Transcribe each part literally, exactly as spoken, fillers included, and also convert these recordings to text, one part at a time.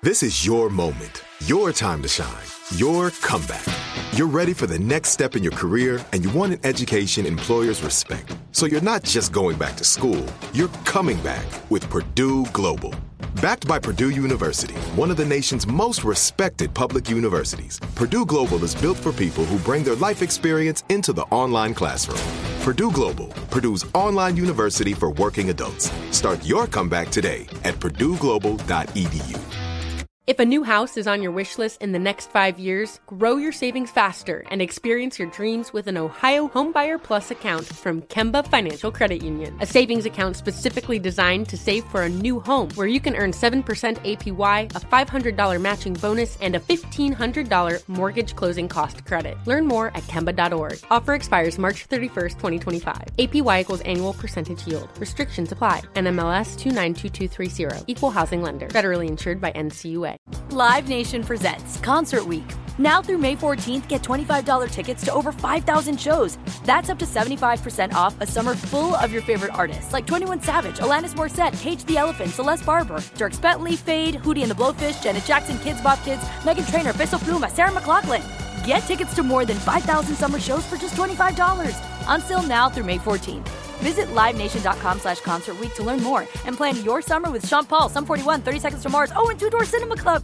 This is your moment, your time to shine, your comeback. You're ready for the next step in your career, and you want an education employers respect. So you're not just going back to school, you're coming back with Purdue Global. Backed by Purdue University, one of the nation's most respected public universities, Purdue Global is built for people who bring their life experience into the online classroom. Purdue Global, Purdue's online university for working adults. Start your comeback today at purdue global dot e d u. If a new house is on your wish list in the next five years, grow your savings faster and experience your dreams with an Ohio Homebuyer Plus account from Kemba Financial Credit Union. A savings account specifically designed to save for a new home, where you can earn seven percent A P Y, a five hundred dollars matching bonus, and a fifteen hundred dollars mortgage closing cost credit. Learn more at kemba dot org. Offer expires March thirty-first, twenty twenty-five. A P Y equals annual percentage yield. Restrictions apply. N M L S two nine two two three zero. Equal housing lender. Federally insured by N C U A. Live Nation presents Concert Week. Now through May fourteenth, get twenty-five dollars tickets to over five thousand shows. That's up to seventy-five percent off a summer full of your favorite artists like twenty-one Savage, Alanis Morissette, Cage the Elephant, Celeste Barber, Dierks Bentley, Fade, Hootie and the Blowfish, Janet Jackson, Kids Bop Kids, Meghan Trainor, Peso Pluma, Sarah McLachlan. Get tickets to more than five thousand summer shows for just twenty-five dollars. Until now through May fourteenth. Visit livenation.com slash concert week to learn more and plan your summer with Sean Paul, Sum forty-one, thirty Seconds to Mars, oh, and Two Door Cinema Club.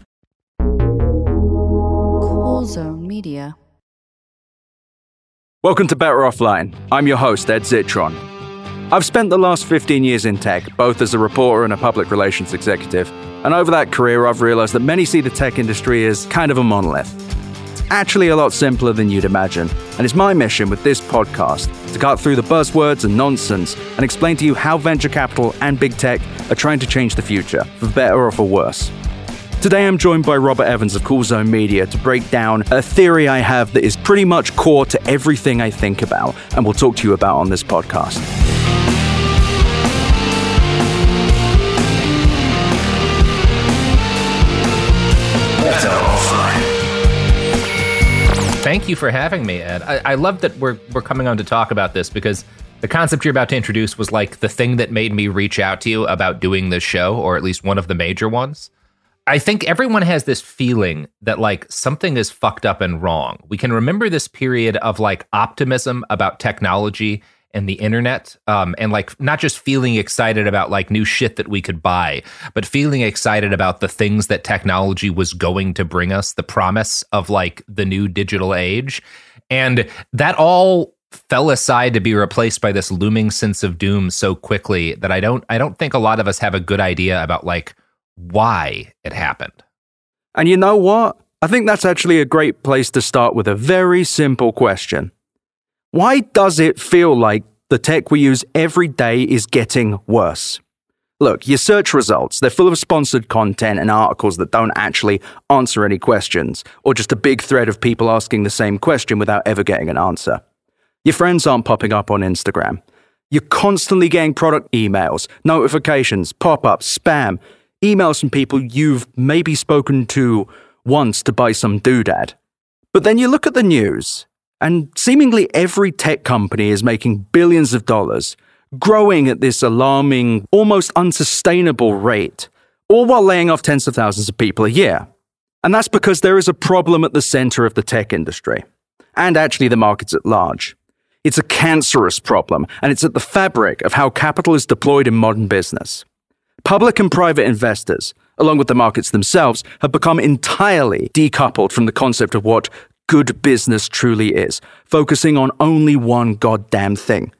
Cool Zone Media. Welcome to Better Offline. I'm your host, Ed Zitron. I've spent the last fifteen years in tech, both as a reporter and a public relations executive. And over that career, I've realized that many see the tech industry as kind of a monolith. It's actually a lot simpler than you'd imagine. And it's my mission with this podcast to cut through the buzzwords and nonsense and explain to you how venture capital and big tech are trying to change the future, for better or for worse. Today I'm joined by Robert Evans of Cool Zone Media to break down a theory I have that is pretty much core to everything I think about and will talk to you about on this podcast. Thank you for having me, Ed. I, I love that we're we're coming on to talk about this, because the concept you're about to introduce was like the thing that made me reach out to you about doing this show, or at least one of the major ones. I think everyone has this feeling that like something is fucked up and wrong. We can remember this period of like optimism about technology and the internet, um, and like not just feeling excited about like new shit that we could buy, but feeling excited about the things that technology was going to bring us, the promise of like the new digital age. And that all fell aside to be replaced by this looming sense of doom so quickly that I don't I don't think a lot of us have a good idea about like why it happened. And you know what? I think that's actually a great place to start with a very simple question. Why does it feel like the tech we use every day is getting worse? Look, your search results, they're full of sponsored content and articles that don't actually answer any questions, or just a big thread of people asking the same question without ever getting an answer. Your friends aren't popping up on Instagram. You're constantly getting product emails, notifications, pop-ups, spam, emails from people you've maybe spoken to once to buy some doodad. But then you look at the news, and seemingly every tech company is making billions of dollars, growing at this alarming, almost unsustainable rate, all while laying off tens of thousands of people a year. And that's because there is a problem at the center of the tech industry, and actually the markets at large. It's a cancerous problem, and it's at the fabric of how capital is deployed in modern business. Public and private investors, along with the markets themselves, have become entirely decoupled from the concept of what good business truly is, focusing on only one goddamn thing.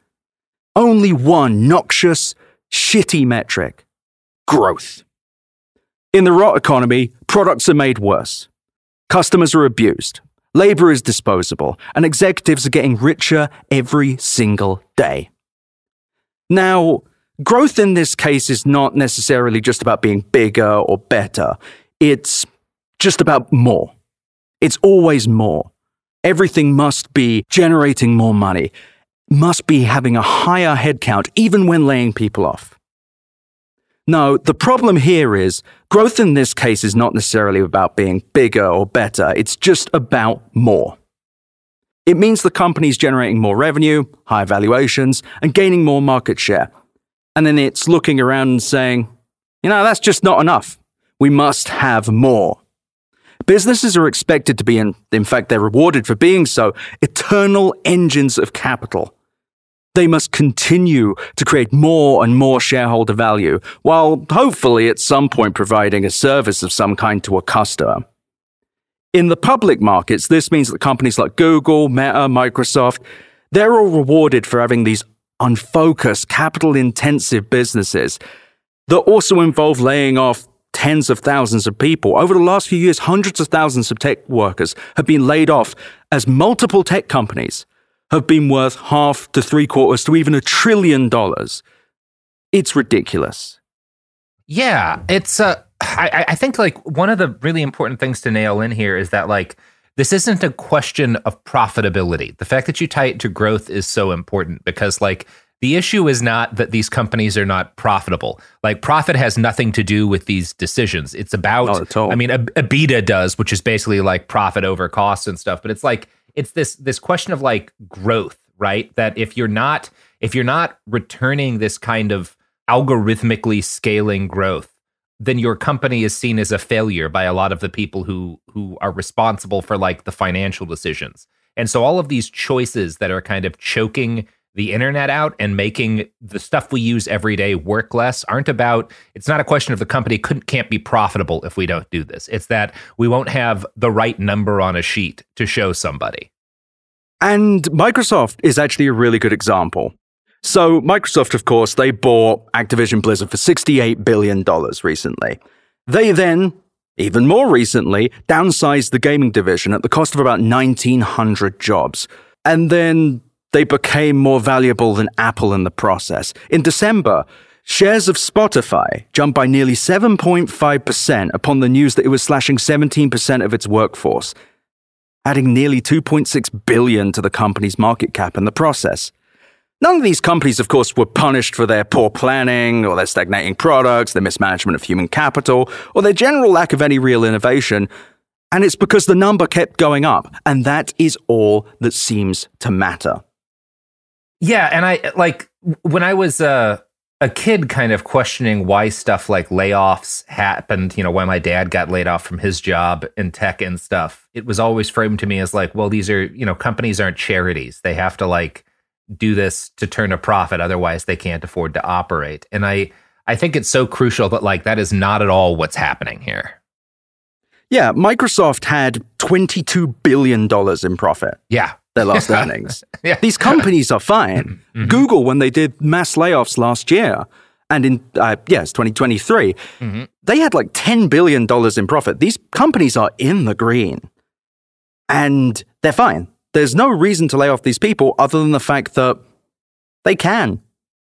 Only one noxious, shitty metric: growth. In the rot economy, products are made worse. Customers are abused. Labor is disposable, and executives are getting richer every single day. Now, growth in this case is not necessarily just about being bigger or better. It's just about more. It's always more. Everything must be generating more money, must be having a higher headcount, even when laying people off. No, the problem here is growth in this case is not necessarily about being bigger or better. It's just about more. It means the company's generating more revenue, higher valuations, and gaining more market share. And then it's looking around and saying, you know, that's just not enough. We must have more. Businesses are expected to be, and in fact they're rewarded for being so, eternal engines of capital. They must continue to create more and more shareholder value, while hopefully at some point providing a service of some kind to a customer. In the public markets, this means that companies like Google, Meta, Microsoft, they're all rewarded for having these unfocused, capital-intensive businesses that also involve laying off tens of thousands of people. Over the last few years, hundreds of thousands of tech workers have been laid off as multiple tech companies have been worth half to three quarters to even a trillion dollars. It's ridiculous. Yeah, it's uh, I, I think like one of the really important things to nail in here is that like this isn't a question of profitability. The fact that you tie it to growth is so important because like the issue is not that these companies are not profitable. Like profit has nothing to do with these decisions. It's about, not at all. I mean, EBITDA does, which is basically like profit over cost and stuff. But it's like, it's this this question of like growth, right? That if you're not, if you're not returning this kind of algorithmically scaling growth, then your company is seen as a failure by a lot of the people who who are responsible for like the financial decisions. And so all of these choices that are kind of choking the internet out and making the stuff we use every day work less aren't about, it's not a question of the company couldn't can't be profitable if we don't do this. It's that we won't have the right number on a sheet to show somebody. And Microsoft is actually a really good example. So Microsoft, of course, they bought Activision Blizzard for sixty-eight billion dollars recently. They then, even more recently, downsized the gaming division at the cost of about nineteen hundred jobs. And then they became more valuable than Apple in the process. In December, shares of Spotify jumped by nearly seven point five percent upon the news that it was slashing seventeen percent of its workforce, adding nearly two point six billion dollars to the company's market cap in the process. None of these companies, of course, were punished for their poor planning or their stagnating products, their mismanagement of human capital, or their general lack of any real innovation. And it's because the number kept going up, and that is all that seems to matter. Yeah, and I like when I was uh, a kid kind of questioning why stuff like layoffs happened, you know, why my dad got laid off from his job in tech and stuff. It was always framed to me as like, well, these are, you know, companies aren't charities. They have to like do this to turn a profit. Otherwise, they can't afford to operate. And I, I think it's so crucial that like that is not at all what's happening here. Yeah, Microsoft had twenty-two billion dollars in profit. Yeah. Their last earnings. Yeah. These companies are fine. Mm-hmm. Google, when they did mass layoffs last year, and in, uh, yes, twenty twenty-three, mm-hmm. they had like ten billion dollars in profit. These companies are in the green. And they're fine. There's no reason to lay off these people other than the fact that they can.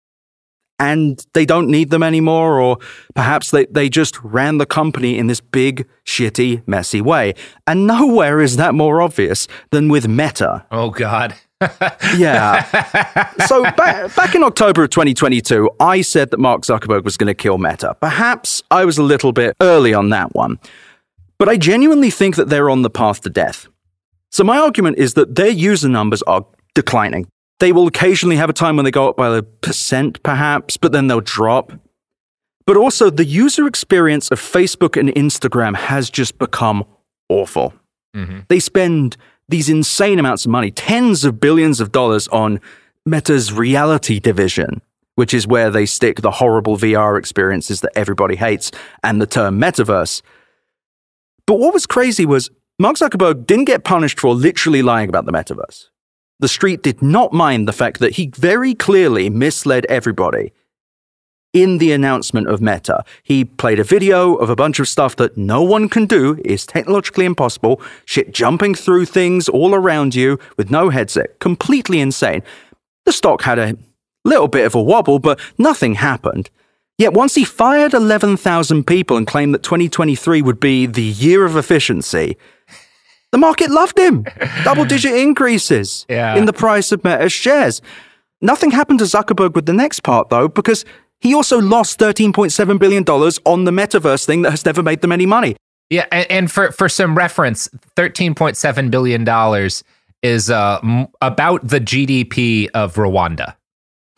And they don't need them anymore, or perhaps they, they just ran the company in this big, shitty, messy way. And nowhere is that more obvious than with Meta. Oh, God. Yeah. So back, back in October of twenty twenty-two, I said that Mark Zuckerberg was going to kill Meta. Perhaps I was a little bit early on that one. But I genuinely think that they're on the path to death. So my argument is that their user numbers are declining. They will occasionally have a time when they go up by a percent, perhaps, but then they'll drop. But also, the user experience of Facebook and Instagram has just become awful. Mm-hmm. They spend these insane amounts of money, tens of billions of dollars, on Meta's reality division, which is where they stick the horrible V R experiences that everybody hates and the term metaverse. But what was crazy was Mark Zuckerberg didn't get punished for literally lying about the metaverse. The street did not mind the fact that he very clearly misled everybody. In the announcement of Meta, he played a video of a bunch of stuff that no one can do, is technologically impossible, shit jumping through things all around you with no headset, completely insane. The stock had a little bit of a wobble, but nothing happened. Yet once he fired eleven thousand people and claimed that twenty twenty-three would be the year of efficiency, the market loved him. Double-digit increases yeah. in the price of Meta's shares. Nothing happened to Zuckerberg with the next part, though, because he also lost thirteen point seven billion dollars on the metaverse thing that has never made them any money. Yeah, and, and for, for some reference, thirteen point seven billion dollars is uh, m- about the G D P of Rwanda.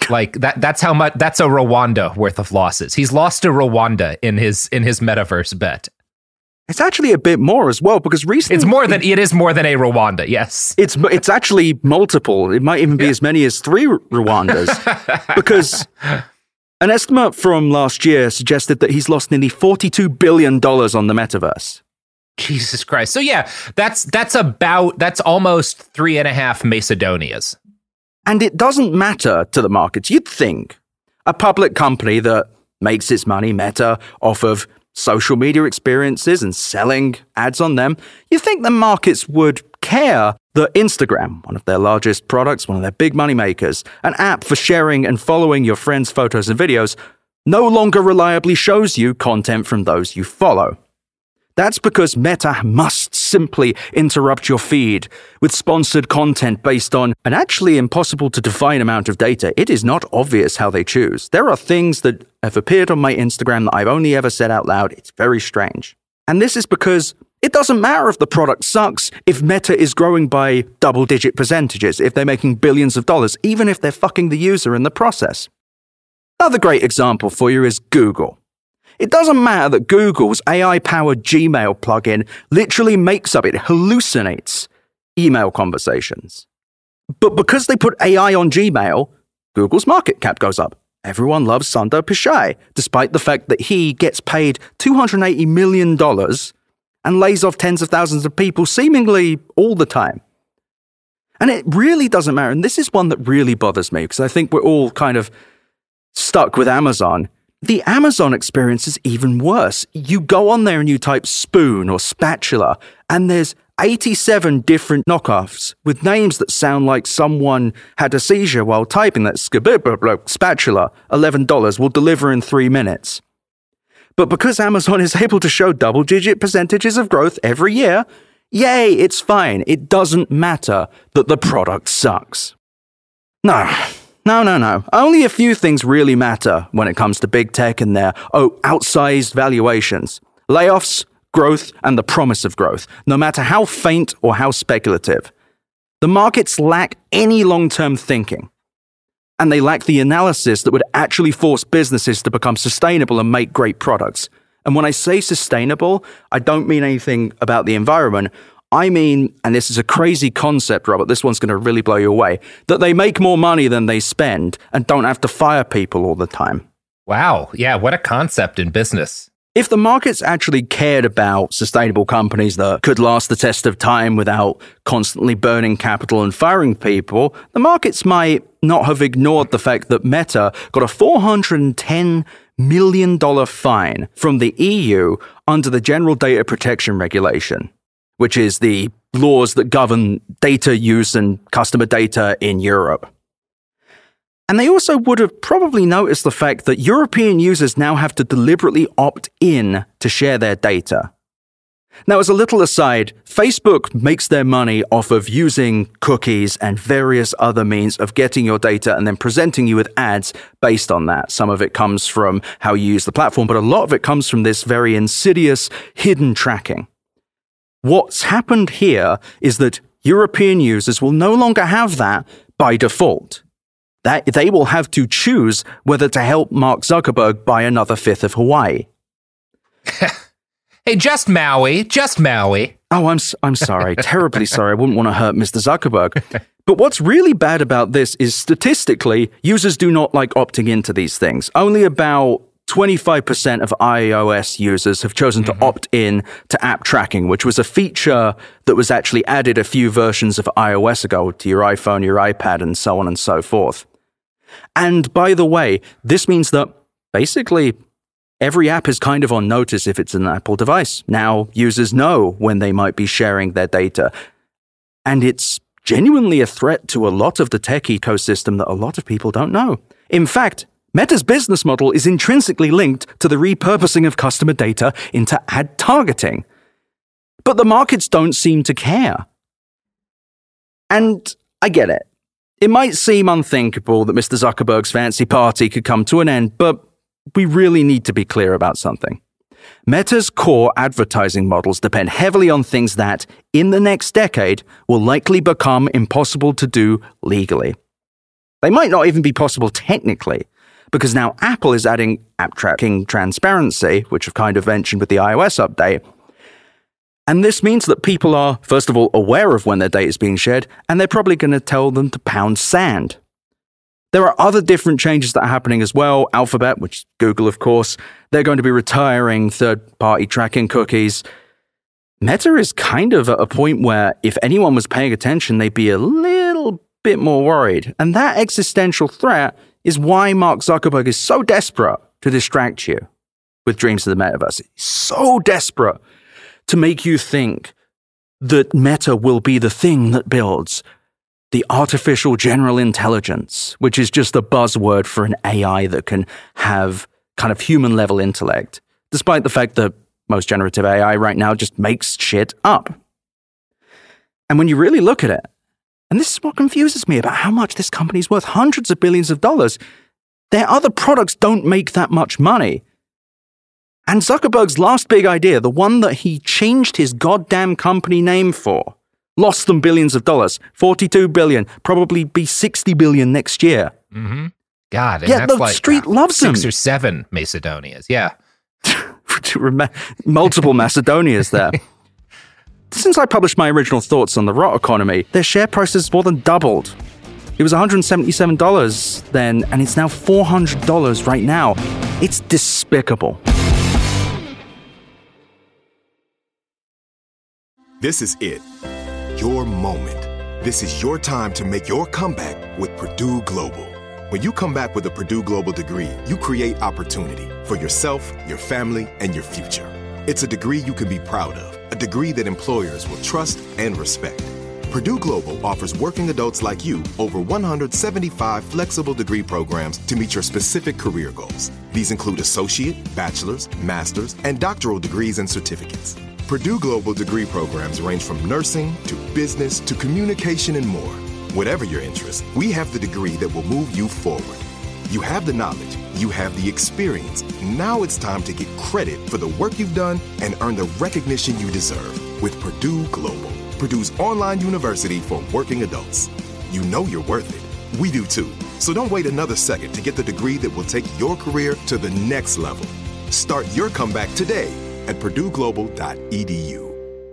Like that that's how much that's a Rwanda worth of losses. He's lost to Rwanda in his in his metaverse bet. It's actually a bit more as well, because recently it's more than it is more than a Rwanda. Yes, it's it's actually multiple. It might even be yeah. as many as three Rwandas, because an estimate from last year suggested that he's lost nearly forty-two billion dollars on the metaverse. Jesus Christ! So yeah, that's that's about that's almost three and a half Macedonias. And it doesn't matter to the markets. You'd think a public company that makes its money, Meta, off of social media experiences and selling ads on them, you'd think the markets would care that Instagram, one of their largest products, one of their big money makers, an app for sharing and following your friends' photos and videos, no longer reliably shows you content from those you follow. That's because Meta must simply interrupt your feed with sponsored content based on an actually impossible to define amount of data. It is not obvious how they choose. There are things that have appeared on my Instagram that I've only ever said out loud. It's very strange. And this is because it doesn't matter if the product sucks, if Meta is growing by double-digit percentages, if they're making billions of dollars, even if they're fucking the user in the process. Another great example for you is Google. It doesn't matter that Google's A I-powered Gmail plugin literally makes up, it hallucinates email conversations. But because they put A I on Gmail, Google's market cap goes up. Everyone loves Sundar Pichai, despite the fact that he gets paid two hundred eighty million dollars and lays off tens of thousands of people seemingly all the time. And it really doesn't matter. And this is one that really bothers me, because I think we're all kind of stuck with Amazon. The Amazon experience is even worse. You go on there and you type spoon or spatula, and there's eighty-seven different knockoffs with names that sound like someone had a seizure while typing that. Spatula, eleven dollars, will deliver in three minutes. But because Amazon is able to show double-digit percentages of growth every year, yay, it's fine. It doesn't matter that the product sucks. No. No, no, no. Only a few things really matter when it comes to big tech and their, oh, outsized valuations. Layoffs, growth, and the promise of growth, no matter how faint or how speculative. The markets lack any long-term thinking. And they lack the analysis that would actually force businesses to become sustainable and make great products. And when I say sustainable, I don't mean anything about the environment. I mean, and this is a crazy concept, Robert, this one's going to really blow you away, that they make more money than they spend and don't have to fire people all the time. Wow. Yeah, what a concept in business. If the markets actually cared about sustainable companies that could last the test of time without constantly burning capital and firing people, the markets might not have ignored the fact that Meta got a four hundred ten million dollars fine from the E U under the General Data Protection Regulation, which is the laws that govern data use and customer data in Europe. And they also would have probably noticed the fact that European users now have to deliberately opt in to share their data. Now, as a little aside, Facebook makes their money off of using cookies and various other means of getting your data and then presenting you with ads based on that. Some of it comes from how you use the platform, but a lot of it comes from this very insidious, hidden tracking. What's happened here is that European users will no longer have that by default. That they will have to choose whether to help Mark Zuckerberg buy another fifth of Hawaii. Hey, just Maui, just Maui. Oh, I'm I'm sorry, terribly sorry. I wouldn't want to hurt Mister Zuckerberg. But what's really bad about this is statistically, users do not like opting into these things. Only about twenty-five percent of iOS users have chosen to mm-hmm. opt in to app tracking, which was a feature that was actually added a few versions of iOS ago to your iPhone, your iPad, and so on and so forth. And by the way, this means that basically every app is kind of on notice if it's an Apple device. Now users know when they might be sharing their data. And it's genuinely a threat to a lot of the tech ecosystem that a lot of people don't know. In fact, Meta's business model is intrinsically linked to the repurposing of customer data into ad targeting. But the markets don't seem to care. And I get it. It might seem unthinkable that Mister Zuckerberg's fancy party could come to an end, but we really need to be clear about something. Meta's core advertising models depend heavily on things that, in the next decade, will likely become impossible to do legally. They might not even be possible technically, because now Apple is adding app tracking transparency, which I've kind of mentioned with the iOS update. And this means that people are, first of all, aware of when their data is being shared, and they're probably going to tell them to pound sand. There are other different changes that are happening as well. Alphabet, which is Google, of course, they're going to be retiring third-party tracking cookies. Meta is kind of at a point where if anyone was paying attention, they'd be a little bit more worried. And that existential threat is why Mark Zuckerberg is so desperate to distract you with dreams of the metaverse. He's so desperate to make you think that Meta will be the thing that builds the artificial general intelligence, which is just a buzzword for an A I that can have kind of human-level intellect, despite the fact that most generative A I right now just makes shit up. And when you really look at it, and this is what confuses me about how much this company is worth, hundreds of billions of dollars, their other products don't make that much money. And Zuckerberg's last big idea, the one that he changed his goddamn company name for, lost them billions of dollars, forty-two billion, probably be sixty billion next year. Mm-hmm. God, and yeah, that's the like street uh, loves six them. or seven Macedonias, yeah. Multiple Macedonias there. Since I published my original thoughts on the rot economy, their share price has more than doubled. It was one hundred seventy-seven dollars then, and it's now four hundred dollars right now. It's despicable. This is it. Your moment. This is your time to make your comeback with Purdue Global. When you come back with a Purdue Global degree, you create opportunity for yourself, your family, and your future. It's a degree you can be proud of, a degree that employers will trust and respect. Purdue Global offers working adults like you over one hundred seventy-five flexible degree programs to meet your specific career goals. These include associate, bachelor's, master's, and doctoral degrees and certificates. Purdue Global degree programs range from nursing to business to communication and more. Whatever your interest, we have the degree that will move you forward. You have the knowledge, you have the experience. Now it's time to get credit for the work you've done and earn the recognition you deserve with Purdue Global, Purdue's online university for working adults. You know you're worth it. We do too. So don't wait another second to get the degree that will take your career to the next level. Start your comeback today at purdue global dot e d u.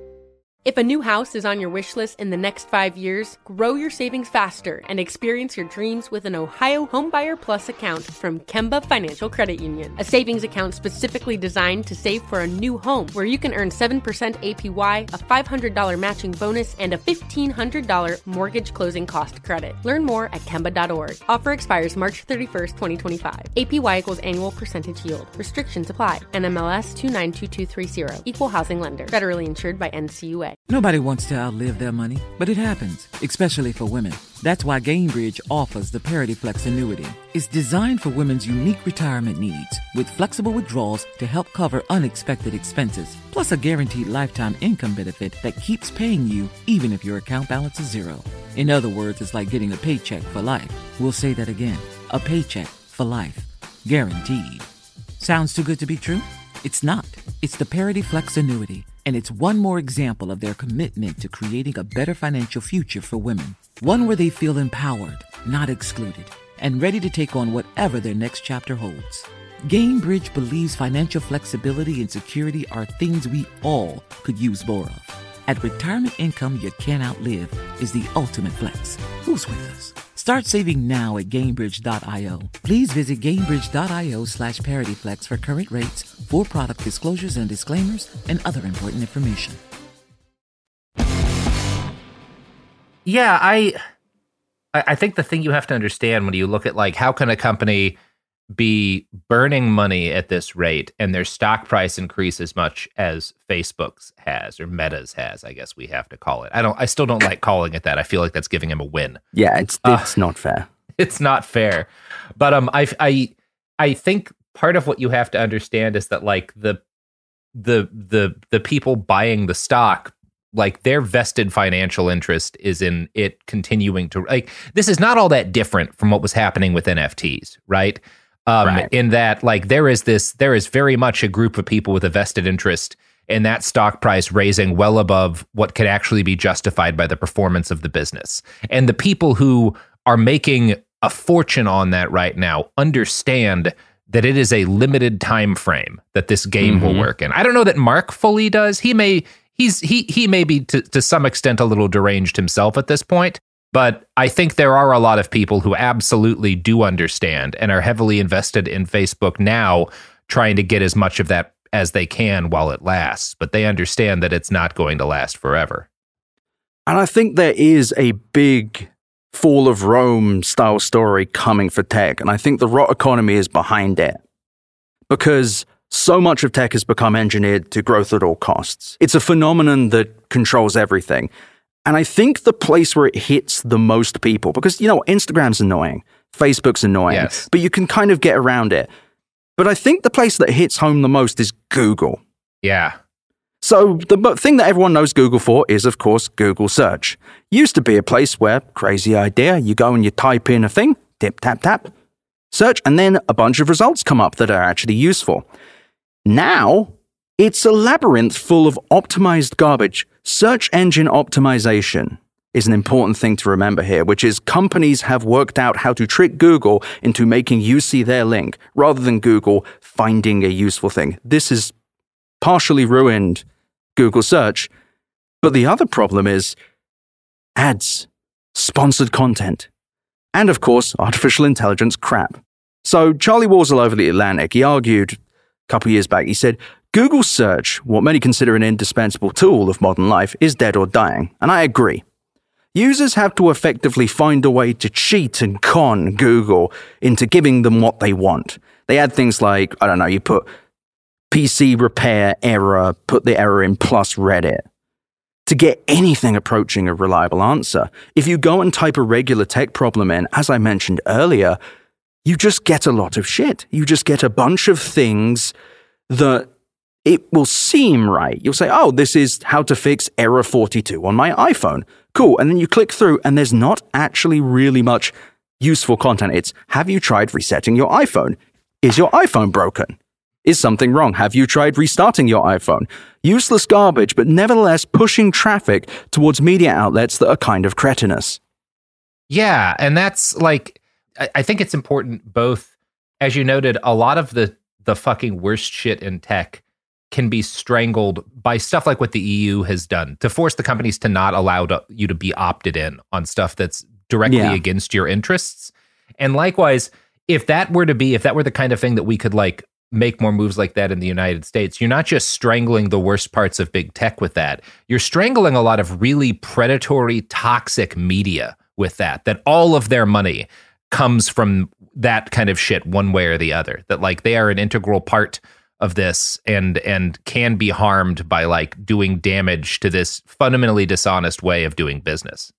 If a new house is on your wish list in the next five years, grow your savings faster and experience your dreams with an Ohio Homebuyer Plus account from Kemba Financial Credit Union. A savings account specifically designed to save for a new home, where you can earn seven percent A P Y, a five hundred dollars matching bonus, and a fifteen hundred dollars mortgage closing cost credit. Learn more at kemba dot org. Offer expires March thirty-first, twenty twenty-five. A P Y equals annual percentage yield. Restrictions apply. N M L S two nine two two three zero. Equal housing lender. Federally insured by N C U A. Nobody wants to outlive their money, but it happens, especially for women. That's why Gainbridge offers the Parity Flex annuity. It's designed for women's unique retirement needs, with flexible withdrawals to help cover unexpected expenses, plus a guaranteed lifetime income benefit that keeps paying you even if your account balance is zero. In other words, it's like getting a paycheck for life. We'll say that again. A paycheck for life. Guaranteed. Sounds too good to be true? It's not. It's the Parity Flex annuity, and it's one more example of their commitment to creating a better financial future for women. One where they feel empowered, not excluded, and ready to take on whatever their next chapter holds. Gainbridge believes financial flexibility and security are things we all could use more of. At retirement income you can't outlive is the ultimate flex. Who's with us? Start saving now at Gainbridge dot io. Please visit Gainbridge dot io slash ParityFlex for current rates, for product disclosures and disclaimers, and other important information. Yeah, I I think the thing you have to understand when you look at, like, how can a company be burning money at this rate and their stock price increase as much as Facebook's has, or Meta's has, I guess we have to call it. I don't I still don't like calling it that. I feel like that's giving him a win. Yeah, it's it's uh, not fair. It's not fair. But um I I I think part of what you have to understand is that, like, the the the the people buying the stock, like, their vested financial interest is in it continuing to, like, this is not all that different from what was happening with N F Ts, right? Um, right. In that, like, there is this, there is very much a group of people with a vested interest in that stock price raising well above what could actually be justified by the performance of the business. And the people who are making a fortune on that right now understand that it is a limited time frame that this game mm-hmm. will work in. I don't know that Mark fully does. He may he's he he may be to, to some extent a little deranged himself at this point, but I think there are a lot of people who absolutely do understand and are heavily invested in Facebook now, trying to get as much of that as they can while it lasts. But they understand that it's not going to last forever. And I think there is a big fall of Rome style story coming for tech. And I think the rot economy is behind it. Because so much of tech has become engineered to growth at all costs. It's a phenomenon that controls everything. And I think the place where it hits the most people, because, you know, Instagram's annoying, Facebook's annoying, yes. but you can kind of get around it. But I think the place that hits home the most is Google. Yeah. So the thing that everyone knows Google for is, of course, Google search. Used to be a place where, crazy idea, you go and you type in a thing, tip, tap, tap, search, and then a bunch of results come up that are actually useful. Now, it's a labyrinth full of optimized garbage. Search engine optimization is an important thing to remember here, which is companies have worked out how to trick Google into making you see their link rather than Google finding a useful thing. This is partially ruined Google search. But the other problem is ads, sponsored content, and of course, artificial intelligence crap. So Charlie Walsall over the Atlantic, he argued a couple years back, he said, Google search, what many consider an indispensable tool of modern life, is dead or dying. And I agree. Users have to effectively find a way to cheat and con Google into giving them what they want. They add things like, I don't know, you put P C repair error, put the error in plus Reddit. To get anything approaching a reliable answer, if you go and type a regular tech problem in, as I mentioned earlier, you just get a lot of shit. You just get a bunch of things that it will seem right. You'll say, oh, this is how to fix error forty-two on my iPhone. Cool. And then you click through and there's not actually really much useful content. It's, have you tried resetting your iPhone? Is your iPhone broken? Is something wrong? Have you tried restarting your iPhone? Useless garbage, but nevertheless pushing traffic towards media outlets that are kind of cretinous. Yeah, and that's like, I, I think it's important both, as you noted, a lot of the, the fucking worst shit in tech can be strangled by stuff like what the E U has done to force the companies to not allow to, you to be opted in on stuff that's directly yeah. against your interests. And likewise, if that were to be, if that were the kind of thing that we could like make more moves like that in the United States, you're not just strangling the worst parts of big tech with that. You're strangling a lot of really predatory, toxic media with that, that all of their money comes from that kind of shit one way or the other, that like they are an integral part of this and and can be harmed by like doing damage to this fundamentally dishonest way of doing business.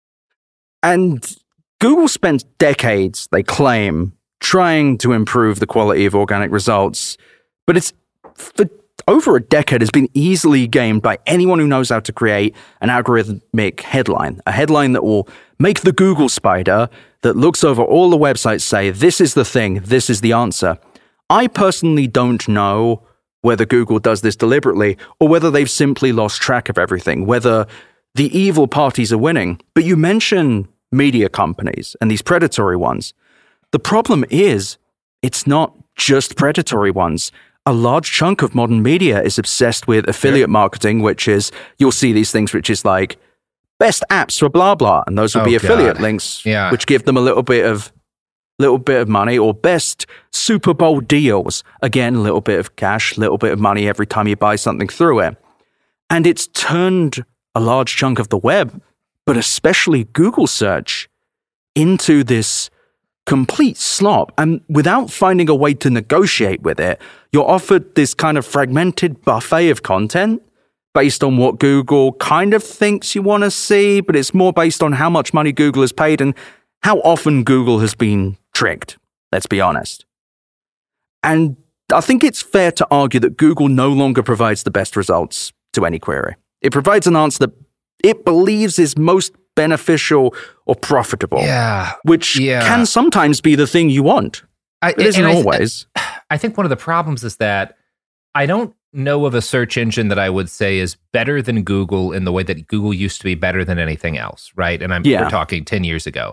And Google spent decades, they claim, trying to improve the quality of organic results, but it's for over a decade has been easily gamed by anyone who knows how to create an algorithmic headline, a headline that will make the Google spider that looks over all the websites say, this is the thing, this is the answer. I personally don't know whether Google does this deliberately or whether they've simply lost track of everything, whether the evil parties are winning. But you mention media companies and these predatory ones. The problem is, it's not just predatory ones. A large chunk of modern media is obsessed with affiliate yeah. marketing, which is, you'll see these things, which is like, best apps for blah, blah. And those will oh, be affiliate God. links, yeah. which give them a little bit of little bit of money, or best Super Bowl deals. Again, a little bit of cash, little bit of money every time you buy something through it. And it's turned a large chunk of the web, but especially Google search, into this complete slop. And without finding a way to negotiate with it, you're offered this kind of fragmented buffet of content based on what Google kind of thinks you want to see, but it's more based on how much money Google has paid and how often Google has been tricked, let's be honest. And I think it's fair to argue that Google no longer provides the best results to any query. It provides an answer that it believes is most beneficial or profitable, yeah, which yeah. can sometimes be the thing you want. I, it isn't I th- always. I think one of the problems is that I don't know of a search engine that I would say is better than Google in the way that Google used to be better than anything else, right? And I'm, yeah. we're talking ten years ago.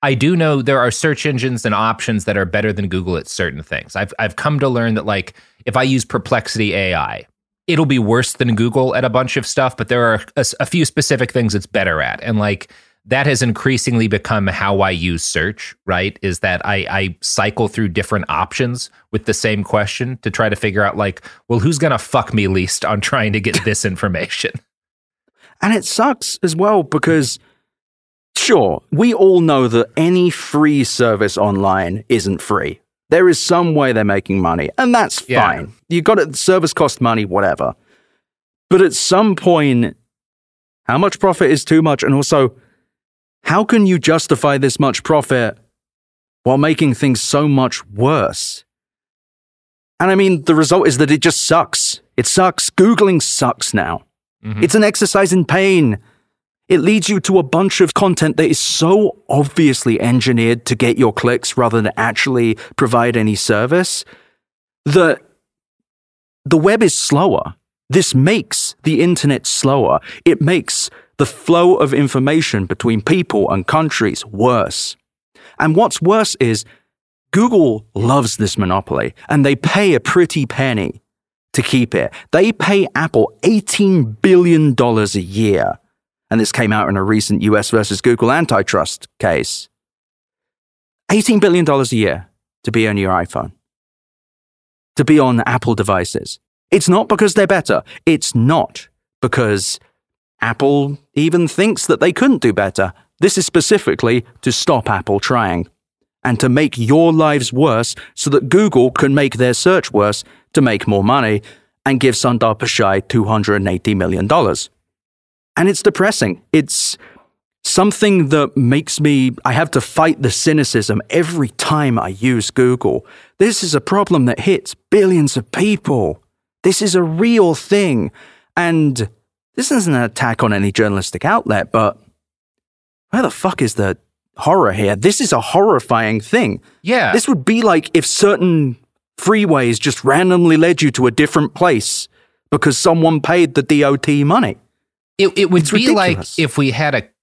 I do know there are search engines and options that are better than Google at certain things. I've I've come to learn that, like, if I use Perplexity A I, it'll be worse than Google at a bunch of stuff, but there are a, a few specific things it's better at. And like that has increasingly become how I use search, right? Is that I, I cycle through different options with the same question to try to figure out like, well, who's going to fuck me least on trying to get this information? And it sucks as well because, sure, we all know that any free service online isn't free. There is some way they're making money, and that's Yeah. fine. You got it, service cost money, whatever. But at some point, how much profit is too much? And also, how can you justify this much profit while making things so much worse? And I mean, the result is that it just sucks. It sucks. Googling sucks now. Mm-hmm. It's an exercise in pain. It leads you to a bunch of content that is so obviously engineered to get your clicks rather than actually provide any service that the web is slower. This makes the internet slower. It makes the flow of information between people and countries worse. And what's worse is Google loves this monopoly, and they pay a pretty penny to keep it. They pay Apple eighteen billion dollars a year. And this came out in a recent U S versus Google antitrust case. eighteen billion dollars a year to be on your iPhone, to be on Apple devices. It's not because they're better. It's not because Apple even thinks that they couldn't do better. This is specifically to stop Apple trying and to make your lives worse so that Google can make their search worse to make more money and give Sundar Pichai two hundred eighty million dollars. And it's depressing. It's something that makes me, I have to fight the cynicism every time I use Google. This is a problem that hits billions of people. This is a real thing. And this isn't an attack on any journalistic outlet, but where the fuck is the horror here? This is a horrifying thing. Yeah. This would be like if certain freeways just randomly led you to a different place because someone paid the D O T money. It it would It's be ridiculous. like if we had a.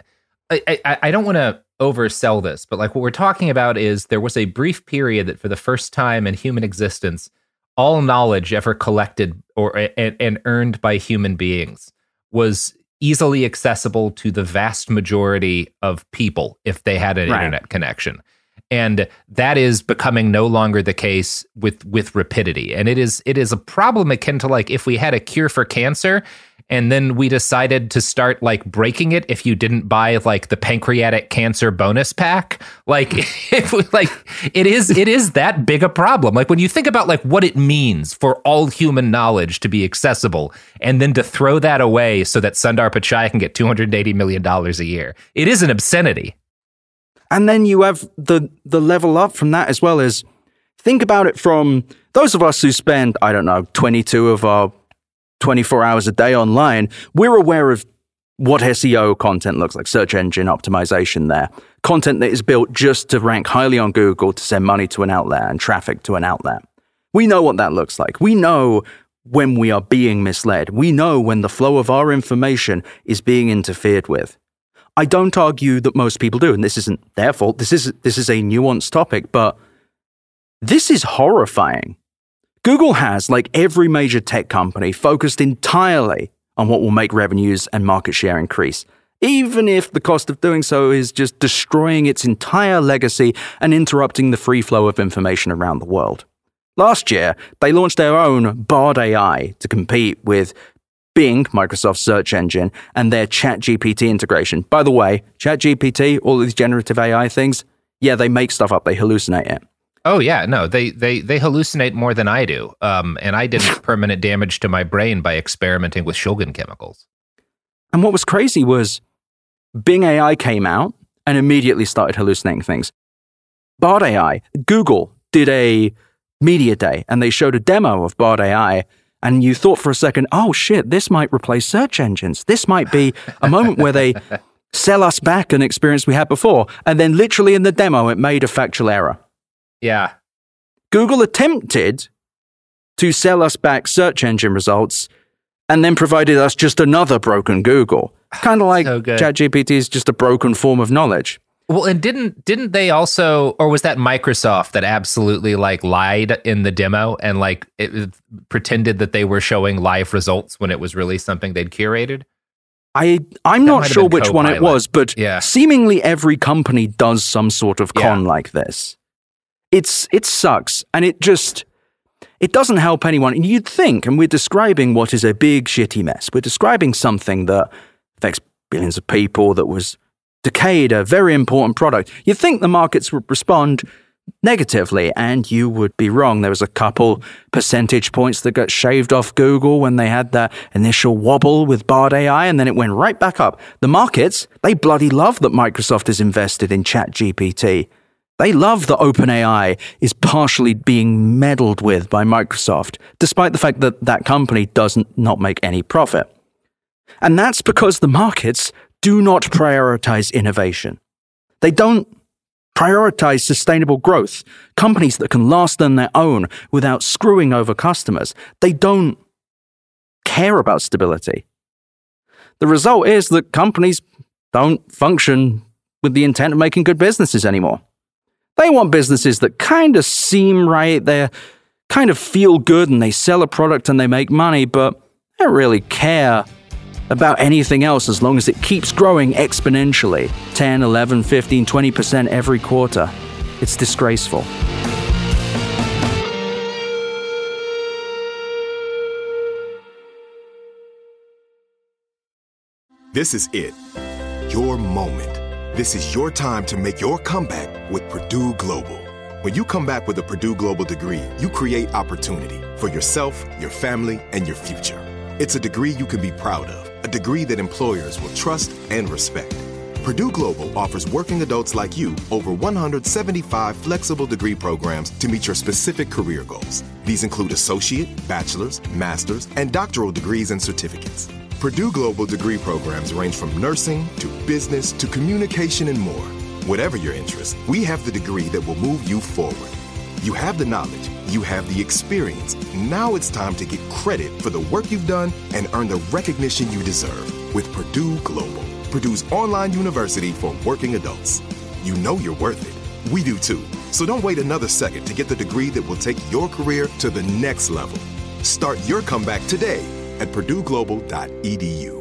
I, I, I don't want to oversell this, but like what we're talking about is there was a brief period that for the first time in human existence, all knowledge ever collected or and, and earned by human beings was easily accessible to the vast majority of people if they had an Right. internet connection. And that is becoming no longer the case with with rapidity. And it is it is a problem akin to like if we had a cure for cancer and then we decided to start like breaking it if you didn't buy like the pancreatic cancer bonus pack. Like if we, like it is it is that big a problem. Like when you think about like what it means for all human knowledge to be accessible and then to throw that away so that Sundar Pichai can get two hundred eighty million dollars a year. It is an obscenity. And then you have the the level up from that as well as think about it from those of us who spend, I don't know, twenty-two of our twenty-four hours a day online. We're aware of what S E O content looks like, search engine optimization there. Content that is built just to rank highly on Google to send money to an outlet and traffic to an outlet. We know what that looks like. We know when we are being misled. We know when the flow of our information is being interfered with. I don't argue that most people do, and this isn't their fault. This is this is a nuanced topic, but this is horrifying. Google has, like every major tech company, focused entirely on what will make revenues and market share increase, even if the cost of doing so is just destroying its entire legacy and interrupting the free flow of information around the world. Last year, they launched their own Bard A I to compete with Bing, Microsoft's search engine, and their ChatGPT integration. By the way, ChatGPT, all of these generative A I things, yeah, they make stuff up. They hallucinate it. Oh yeah, no, they they they hallucinate more than I do. Um, and I did permanent damage to my brain by experimenting with Shulgin chemicals. And what was crazy was Bing A I came out and immediately started hallucinating things. Bard A I, Google did a media day and they showed a demo of Bard A I. And you thought for a second, oh shit, this might replace search engines. This might be a moment where they sell us back an experience we had before. And then literally in the demo, it made a factual error. Yeah. Google attempted to sell us back search engine results and then provided us just another broken Google. Kind of like So good. ChatGPT is just a broken form of knowledge. Well, and didn't didn't they also, or was that Microsoft that absolutely like lied in the demo and like it, it pretended that they were showing live results when it was really something they'd curated? I, I'm That not might have sure been which one it Copilot. was, but Yeah. seemingly every company does some sort of con Yeah. like this. It's It sucks, and it just, it doesn't help anyone. And you'd think, and we're describing what is a big shitty mess. We're describing something that affects billions of people, that was decayed, a very important product. You'd think the markets would respond negatively, and you would be wrong. There was a couple percentage points that got shaved off Google when they had that initial wobble with Bard A I, and then it went right back up. The markets, they bloody love that Microsoft is invested in ChatGPT. They love that OpenAI is partially being meddled with by Microsoft, despite the fact that that company doesn't not make any profit. And that's because the markets do not prioritize innovation. They don't prioritize sustainable growth, companies that can last on their own without screwing over customers. They don't care about stability. The result is that companies don't function with the intent of making good businesses anymore. They want businesses that kind of seem right, they kind of feel good, and they sell a product and they make money, but they don't really care about anything else as long as it keeps growing exponentially, ten, eleven, fifteen, twenty percent every quarter. It's disgraceful. This is it. Your moment. This is your time to make your comeback with Purdue Global. When you come back with a Purdue Global degree, you create opportunity for yourself, your family, and your future. It's a degree you can be proud of, a degree that employers will trust and respect. Purdue Global offers working adults like you over one hundred seventy-five flexible degree programs to meet your specific career goals. These include associate, bachelor's, master's, and doctoral degrees and certificates. Purdue Global degree programs range from nursing to business to communication and more. Whatever your interest, we have the degree that will move you forward. You have the knowledge, you have the experience. Now it's time to get credit for the work you've done and earn the recognition you deserve with Purdue Global, Purdue's online university for working adults. You know you're worth it. We do too. So don't wait another second to get the degree that will take your career to the next level. Start your comeback today at purdue global dot e d u.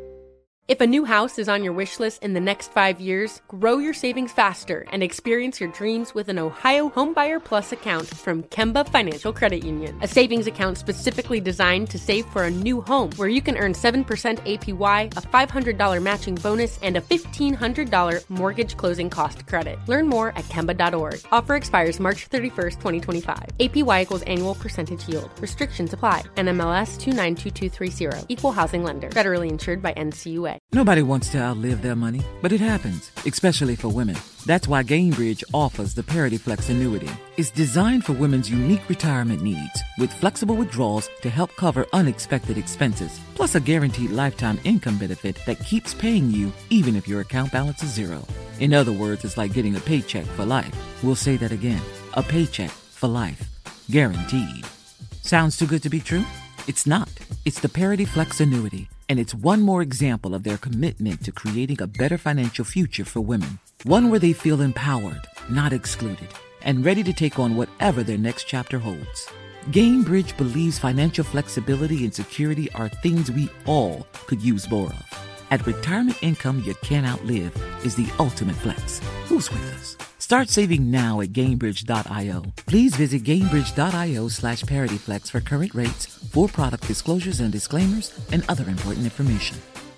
If a new house is on your wish list in the next five years, grow your savings faster and experience your dreams with an Ohio Homebuyer Plus account from Kemba Financial Credit Union. A savings account specifically designed to save for a new home, where you can earn seven percent A P Y, a five hundred dollars matching bonus, and a fifteen hundred dollars mortgage closing cost credit. Learn more at kemba dot org. Offer expires March thirty-first, twenty twenty-five. A P Y equals annual percentage yield. Restrictions apply. N M L S two nine two two three zero. Equal housing lender. Federally insured by N C U A. Nobody wants to outlive their money, but it happens, especially for women. That's why Gainbridge offers the Parity Flex annuity. It's designed for women's unique retirement needs, with flexible withdrawals to help cover unexpected expenses, plus a guaranteed lifetime income benefit that keeps paying you even if your account balance is zero. In other words, it's like getting a paycheck for life. We'll say that again. A paycheck for life. Guaranteed. Sounds too good to be true? It's not. It's the Parity Flex annuity, and it's one more example of their commitment to creating a better financial future for women. One where they feel empowered, not excluded, and ready to take on whatever their next chapter holds. Gainbridge believes financial flexibility and security are things we all could use more of. At retirement income you can't outlive is the ultimate flex. Who's with us? Start saving now at Gainbridge dot io. Please visit Gainbridge dot io slash ParityFlex for current rates, for product disclosures and disclaimers, and other important information.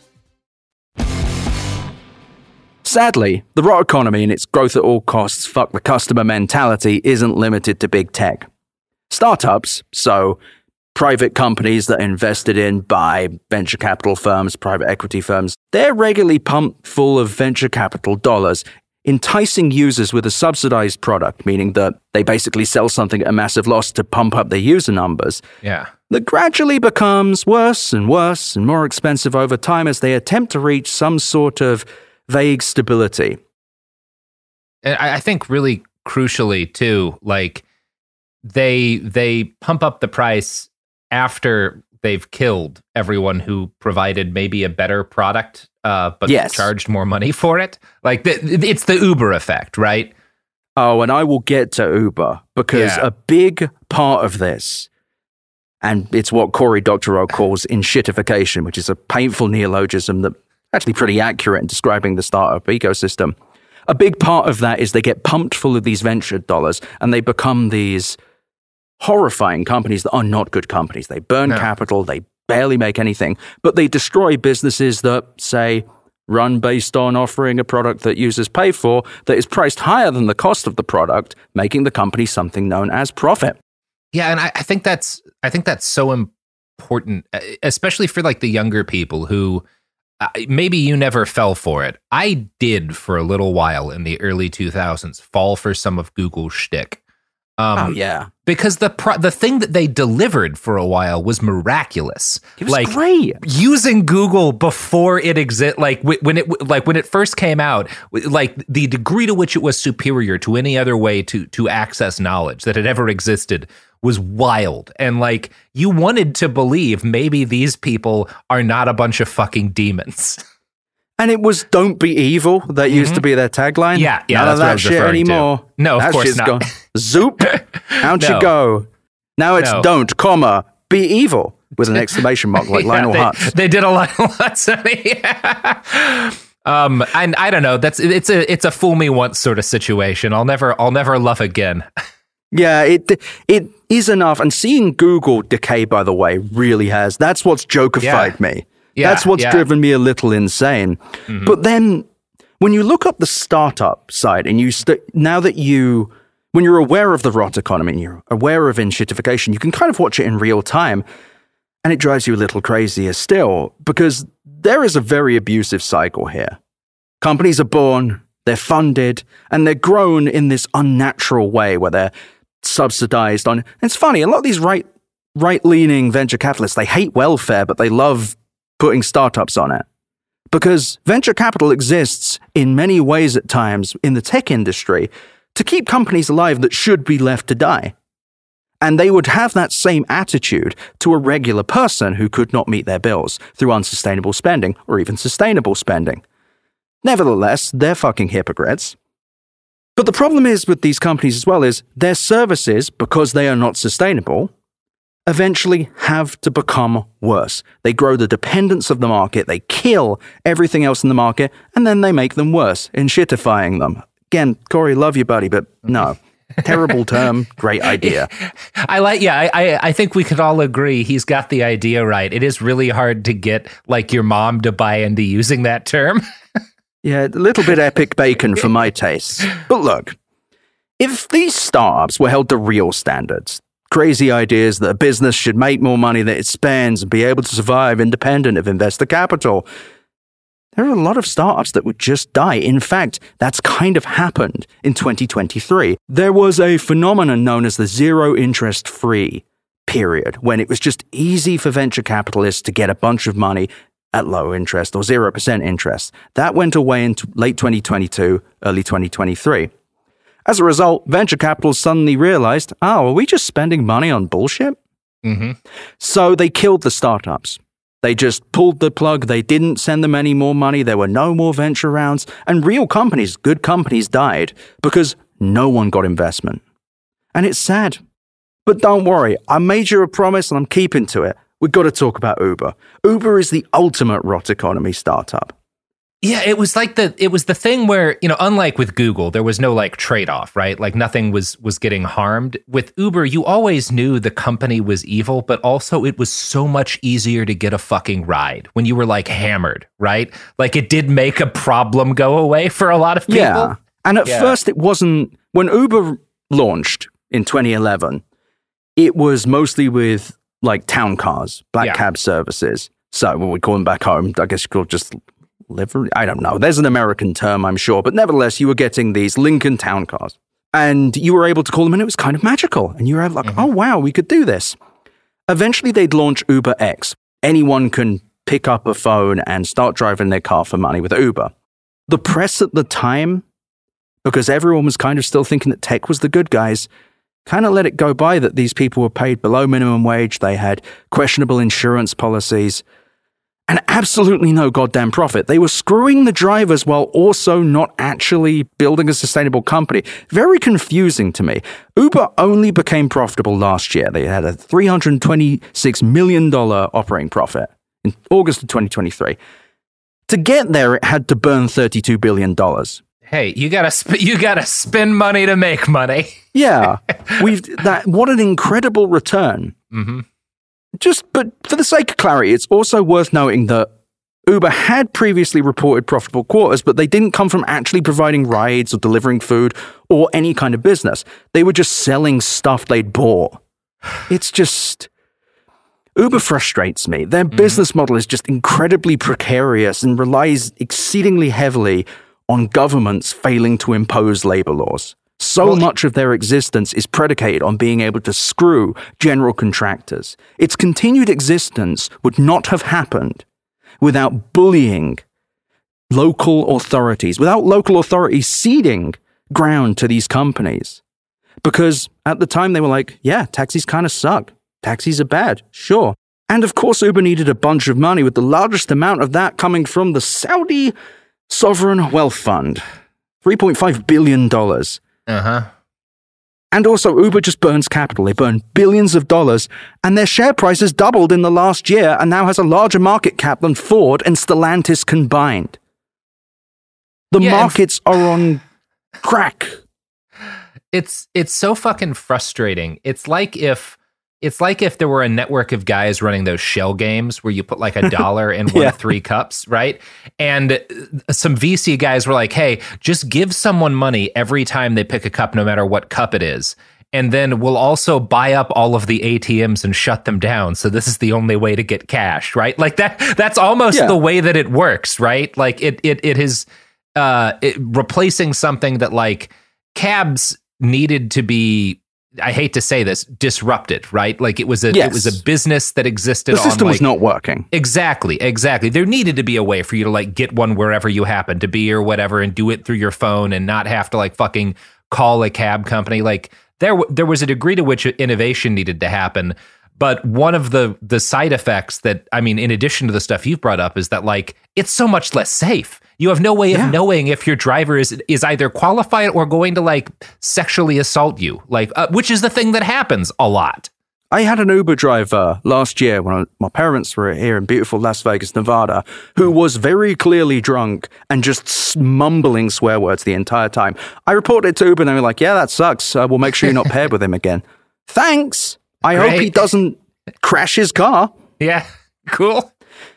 Sadly, the rot economy and its growth at all costs, fuck the customer mentality isn't limited to big tech. Startups, so private companies that are invested in by venture capital firms, private equity firms, they're regularly pumped full of venture capital dollars, enticing users with a subsidized product, meaning that they basically sell something at a massive loss to pump up their user numbers. Yeah. That gradually becomes worse and worse and more expensive over time as they attempt to reach some sort of vague stability. And I think really crucially too, like they they pump up the price after they've killed everyone who provided maybe a better product, uh, but yes. charged more money for it. Like the, it's the Uber effect, right? Oh, and I will get to Uber because Yeah. a big part of this, and it's what Cory Doctorow calls enshittification, which is a painful neologism that actually pretty accurate in describing the startup ecosystem. A big part of that is they get pumped full of these venture dollars and they become these horrifying companies that are not good companies. They burn No. capital, they barely make anything, but they destroy businesses that, say, run based on offering a product that users pay for that is priced higher than the cost of the product, making the company something known as profit. Yeah, and I, I think that's I think that's so important, especially for like the younger people who uh, maybe you never fell for it. I did for a little while in the early two thousands fall for some of Google's shtick. Um, Oh, yeah. Because the pro- the thing that they delivered for a while was miraculous. It was like great. using Google before it exist, like w- when it w- like when it first came out, w- like the degree to which it was superior to any other way to to access knowledge that had ever existed was wild. And like you wanted to believe maybe these people are not a bunch of fucking demons. And it was "Don't be evil" that used to be their tagline. Yeah, yeah, None of that's what I that was shit referring to. anymore. No, of that course shit's not. Gone. Zoop, out No. you go. Now it's No. "Don't, comma, be evil" with an exclamation mark like Yeah, Lionel they, Hutz. They did a lot, lots of yeah. Um, and I don't know. That's it's a it's a fool me once sort of situation. I'll never I'll never love again. Yeah, it it is enough. And seeing Google decay, by the way, really has. That's what's jokified Yeah. me. Yeah, That's what's yeah. driven me a little insane. Mm-hmm. But then when you look up the startup side and you st- now that you, when you're aware of the rot economy and you're aware of enshittification, you can kind of watch it in real time. And it drives you a little crazier still because there is a very abusive cycle here. Companies are born, they're funded, and they're grown in this unnatural way where they're subsidized on. And it's funny, a lot of these right, right-leaning venture capitalists, they hate welfare, but they love putting startups on it. Because venture capital exists in many ways at times in the tech industry to keep companies alive that should be left to die. And they would have that same attitude to a regular person who could not meet their bills through unsustainable spending or even sustainable spending. Nevertheless, they're fucking hypocrites. But the problem is with these companies as well is their services, because they are not sustainable, eventually have to become worse. They grow the dependence of the market, they kill everything else in the market, and then they make them worse, enshittifying them. Again, Cory, love you, buddy, but no. Terrible term, great idea. I like, yeah, I, I, I think we could all agree he's got the idea right. It is really hard to get like your mom to buy into using that term. Yeah, a little bit epic bacon for my tastes. But look, if these startups were held to real standards, crazy ideas that a business should make more money than it spends and be able to survive independent of investor capital, there are a lot of startups that would just die. In fact, that's kind of happened in twenty twenty-three. There was a phenomenon known as the zero interest free period, when it was just easy for venture capitalists to get a bunch of money at low interest or zero percent interest. That went away in t- late twenty twenty-two, early twenty twenty-three. As a result, venture capital suddenly realized, oh, are we just spending money on bullshit? Mm-hmm. So they killed the startups. They just pulled the plug. They didn't send them any more money. There were no more venture rounds. And real companies, good companies, died because no one got investment. And it's sad. But don't worry, I made you a promise and I'm keeping to it. We've got to talk about Uber. Uber is the ultimate rot economy startup. Yeah, it was like the it was the thing where, you know, unlike with Google, there was no like trade-off, right? Like nothing was was getting harmed. With Uber, you always knew the company was evil, but also it was so much easier to get a fucking ride when you were like hammered, right? Like it did make a problem go away for a lot of people. Yeah. And at Yeah. first it wasn't, when Uber launched in twenty eleven, it was mostly with like town cars, black Yeah. cab services. So when we call them back home, I guess you could just livery. I don't know. There's an American term, I'm sure. But nevertheless, you were getting these Lincoln town cars. And you were able to call them and it was kind of magical. And you were like, mm-hmm. oh, wow, we could do this. Eventually, they'd launch Uber X. Anyone can pick up a phone and start driving their car for money with Uber. The press at the time, because everyone was kind of still thinking that tech was the good guys, kind of let it go by that these people were paid below minimum wage, they had questionable insurance policies, and absolutely no goddamn profit. They were screwing the drivers while also not actually building a sustainable company. Very confusing to me. Uber only became profitable last year. They had a three hundred twenty-six million dollars operating profit in August of twenty twenty-three. To get there, it had to burn thirty-two billion dollars. Hey, you gotta sp- you gotta spend money to make money. Yeah, we've that. What an incredible return. Mm-hmm. Just, but for the sake of clarity, it's also worth noting that Uber had previously reported profitable quarters, but they didn't come from actually providing rides or delivering food or any kind of business. They were just selling stuff they'd bought. It's just... Uber frustrates me. Their mm-hmm. business model is just incredibly precarious and relies exceedingly heavily on governments failing to impose labor laws. So well, much of their existence is predicated on being able to screw general contractors. Its continued existence would not have happened without bullying local authorities, without local authorities ceding ground to these companies. Because at the time they were like, yeah, taxis kind of suck. Taxis are bad, sure. And of course Uber needed a bunch of money, with the largest amount of that coming from the Saudi Sovereign Wealth Fund. three point five billion dollars. Uh-huh. And also, Uber just burns capital. They burn billions of dollars, and their share price has doubled in the last year and now has a larger market cap than Ford and Stellantis combined. The yeah, markets f- are on crack. It's it's so fucking frustrating. It's like if it's like if there were a network of guys running those shell games where you put like a dollar in one yeah. of three cups, right? And some V C guys were like, hey, just give someone money every time they pick a cup, no matter what cup it is. And then we'll also buy up all of the A T Ms and shut them down. So this is the only way to get cash, right? Like that, that's almost yeah. the way that it works, right? Like it, it, it is uh, it, replacing something that like cabs needed to be, I hate to say this, disrupted, right? Like it was a yes. it was a business that existed. The system on, like, was not working. Exactly, exactly. There needed to be a way for you to like get one wherever you happen to be or whatever, and do it through your phone and not have to like fucking call a cab company. Like there, there was a degree to which innovation needed to happen. But one of the the side effects that, I mean, in addition to the stuff you've brought up, is that like it's so much less safe. You have no way of yeah. knowing if your driver is is either qualified or going to like sexually assault you, like uh, which is the thing that happens a lot. I had an Uber driver last year when I, my parents were here in beautiful Las Vegas, Nevada, who was very clearly drunk and just mumbling swear words the entire time. I reported it to Uber and they were like, yeah, that sucks. Uh, we'll make sure you're not paired with him again. Thanks. I Great. hope he doesn't crash his car. Yeah, cool.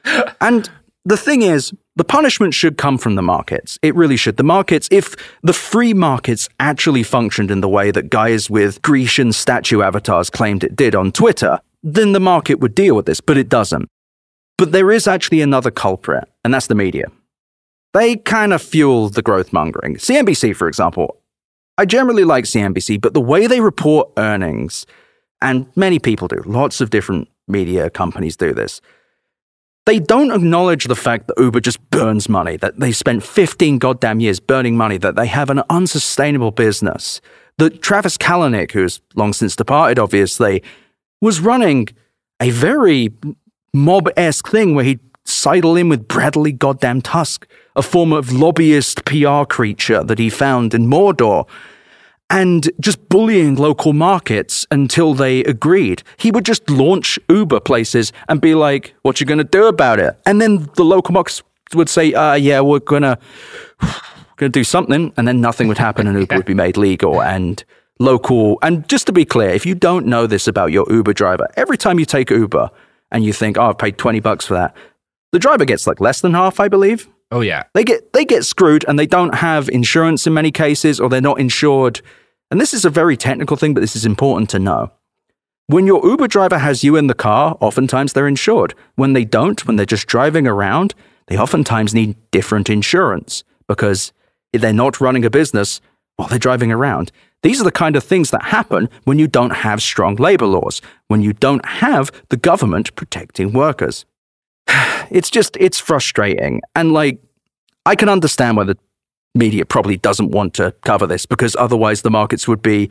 And the thing is, the punishment should come from the markets. It really should. The markets, if the free markets actually functioned in the way that guys with Grecian statue avatars claimed it did on Twitter, then the market would deal with this, but it doesn't. But there is actually another culprit, and that's the media. They kind of fuel the growth mongering. C N B C, for example. I generally like C N B C, but the way they report earnings, and many people do, lots of different media companies do this, they don't acknowledge the fact that Uber just burns money, that they spent fifteen goddamn years burning money, that they have an unsustainable business, that Travis Kalanick, who's long since departed, obviously, was running a very mob-esque thing where he'd sidle in with Bradley goddamn Tusk, a form of lobbyist P R creature that he found in Mordor, and just bullying local markets until they agreed. He would just launch Uber places and be like, what you going to do about it? And then the local markets would say, uh, yeah, we're going to gonna do something. And then nothing would happen and Uber would be made legal and local. And just to be clear, if you don't know this about your Uber driver, every time you take Uber and you think, oh, I've paid twenty bucks for that, the driver gets like less than half, I believe. Oh, yeah. They get they get screwed and they don't have insurance in many cases, or they're not insured. And this is a very technical thing, but this is important to know. When your Uber driver has you in the car, oftentimes they're insured. When they don't, when they're just driving around, they oftentimes need different insurance because if they're not running a business while they're driving around. These are the kind of things that happen when you don't have strong labor laws, when you don't have the government protecting workers. It's just, it's frustrating. And like, I can understand why the media probably doesn't want to cover this because otherwise the markets would be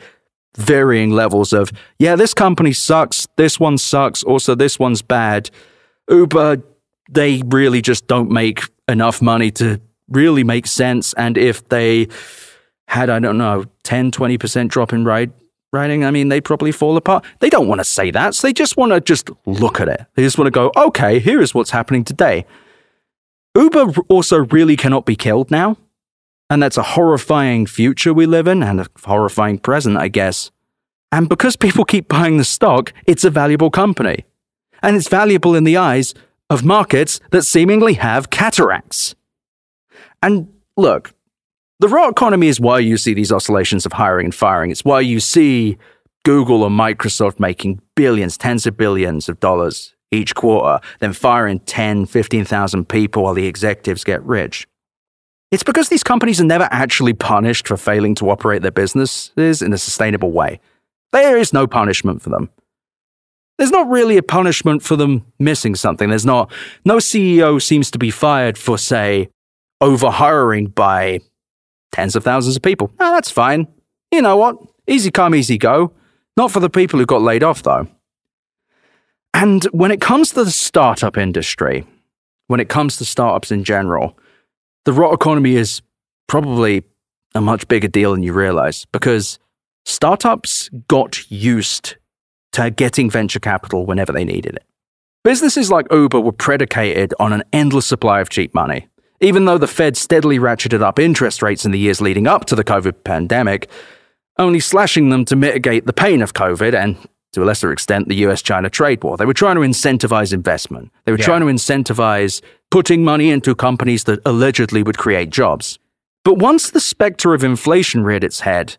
varying levels of, yeah, this company sucks, this one sucks, also this one's bad. Uber, they really just don't make enough money to really make sense. And if they had, I don't know, ten, twenty percent drop in ride riding, I mean, they'd probably fall apart. They don't want to say that. So they just want to just look at it. They just want to go, okay, here is what's happening today. Uber also really cannot be killed now. And that's a horrifying future we live in and a horrifying present, I guess. And because people keep buying the stock, it's a valuable company. And it's valuable in the eyes of markets that seemingly have cataracts. And look, the raw economy is why you see these oscillations of hiring and firing. It's why you see Google or Microsoft making billions, tens of billions of dollars each quarter, then firing ten, fifteen thousand people while the executives get rich. It's because these companies are never actually punished for failing to operate their businesses in a sustainable way. There is no punishment for them. There's not really a punishment for them missing something. There's not, no C E O seems to be fired for, say, overhiring by tens of thousands of people. No, that's fine. You know what? Easy come, easy go. Not for the people who got laid off, though. And when it comes to the startup industry, when it comes to startups in general, the rot economy is probably a much bigger deal than you realize, because startups got used to getting venture capital whenever they needed it. Businesses like Uber were predicated on an endless supply of cheap money. Even though the Fed steadily ratcheted up interest rates in the years leading up to the COVID pandemic, only slashing them to mitigate the pain of COVID and, to a lesser extent, the U S China trade war. They were trying to incentivize investment. They were yeah. trying to incentivize putting money into companies that allegedly would create jobs. But once the specter of inflation reared its head,